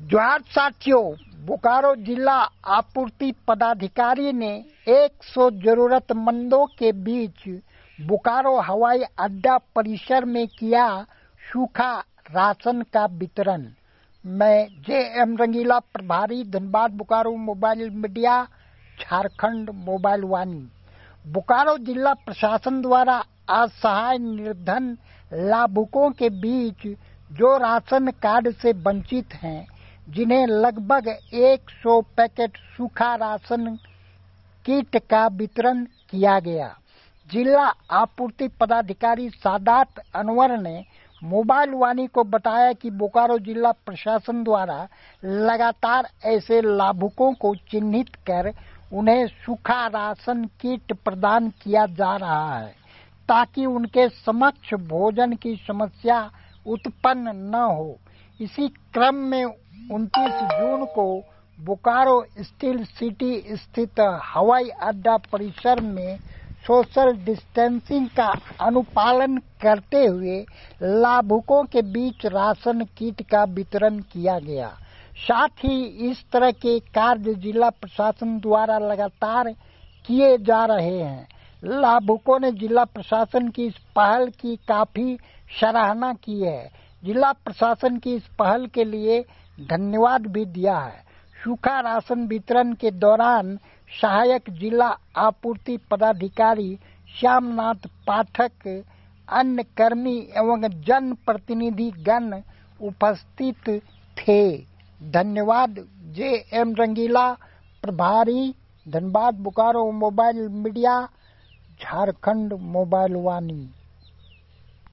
जोहार साथियों, बोकारो जिला आपूर्ति पदाधिकारी ने 100 जरूरतमंदों के बीच बोकारो हवाई अड्डा परिसर में किया सूखा राशन का वितरण। मैं जे.एम. रंगीला, प्रभारी Dhanbad Bokaro mobile media, Jharkhand mobile Vani. Bokaro जिला प्रशासन द्वारा असहाय निर्धन लाभुकों के बीच जो राशन कार्ड से वंचित हैं, जिन्हें लगभग 100 पैकेट सूखा राशन किट का वितरण किया गया। जिला आपूर्ति पदाधिकारी सादात अनवर ने मोबाइल वाणी को बताया कि बोकारो जिला प्रशासन द्वारा लगातार ऐसे लाभुकों को चिन्हित कर उन्हें सूखा राशन किट प्रदान किया जा रहा है, ताकि उनके समक्ष भोजन की समस्या उत्पन्न न हो। इसी क्रम में 29 जून को बोकारो स्टील सिटी स्थित हवाई अड्डा परिसर में सोशल डिस्टेंसिंग का अनुपालन करते हुए लाभुकों के बीच राशन किट का वितरण किया गया। साथ ही इस तरह के कार्य जिला प्रशासन द्वारा लगातार किए जा रहे हैं। लाभुकों ने जिला प्रशासन की इस पहल की काफी सराहना की है। जिला प्रशासन की इस पहल के लिए धन्यवाद भी दिया है। सूखा राशन वितरण के दौरान सहायक जिला आपूर्ति पदाधिकारी श्यामनाथ पाठक, अन्य कर्मी एवं जन प्रतिनिधि गण उपस्थित थे। धन्यवाद। जे.एम. रंगीला, प्रभारी Dhanbad Bokaro mobile media, Jharkhand mobile वाणी।